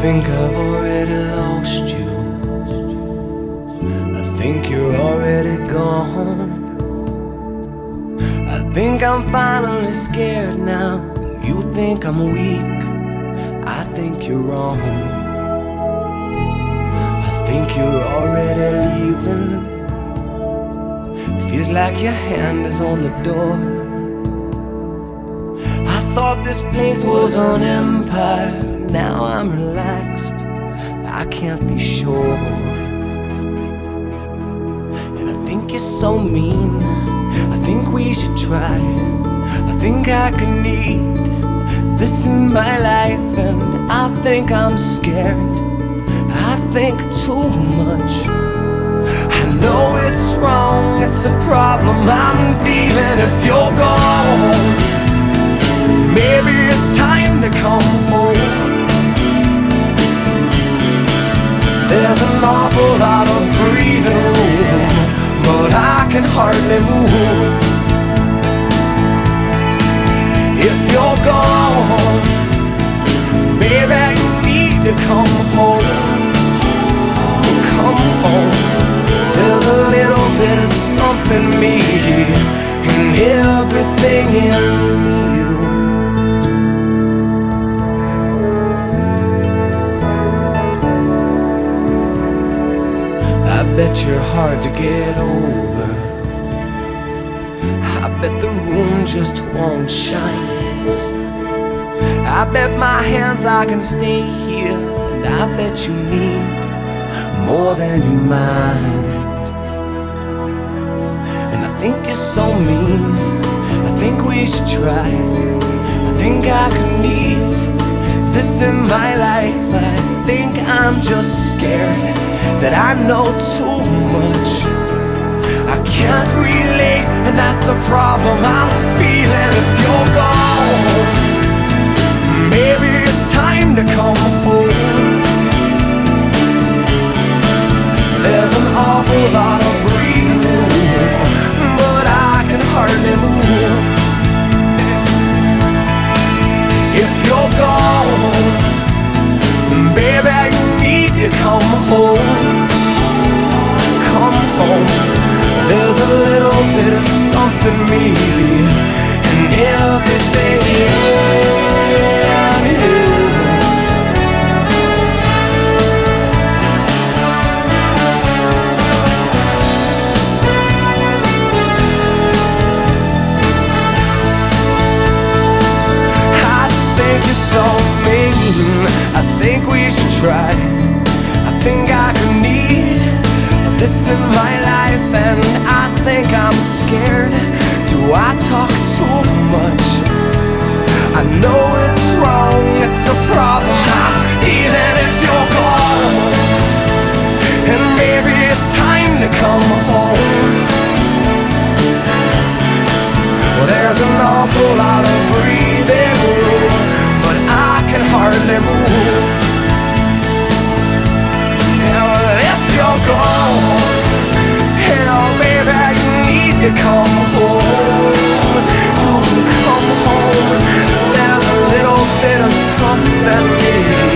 think I've already lost you. I think you're already gone. I think I'm finally scared now. You think I'm weak, I think you're wrong. I think you're already leaving. Feels like your hand is on the door. I thought this place was an empire. Now I'm relaxed, I can't be sure. And I think you're so mean, I think we should try. I think I could need this in my life. And I think I'm scared, I think too much. I know it's wrong, it's a problem I'm feeling. If you're gone, maybe it's time to come home. There's an awful lot of breathing room, but I can hardly move. If you're gone, baby, you need to come home. Come home. There's a little bit of something me and everything in you. I bet you're hard to get over. I bet the room just won't shine. I bet my hands I can stay here. And I bet you need more than you mind. And I think you're so mean, I think we should try. I think I could need this in my life. I think I'm just scared that I know too much. I can't relate, and that's a problem I'm feeling. If you're gone, maybe it's time to come home. There's an awful lot of breathing room, but I can hardly move. If you're gone, baby, you need to come home. Come home. There's a little bit of something me and everything in you. I think you're so mean, I think we should try. I think I could need this in my life, and I think I'm scared. Do I talk too much? I know it's wrong, it's a problem I'm feeling. If you're gone, and maybe it's time to come home. Well, there's an awful lot of breathing room, but I can hardly move. If you're gone, oh baby, you need to come home. Oh, come home. There's a little bit of something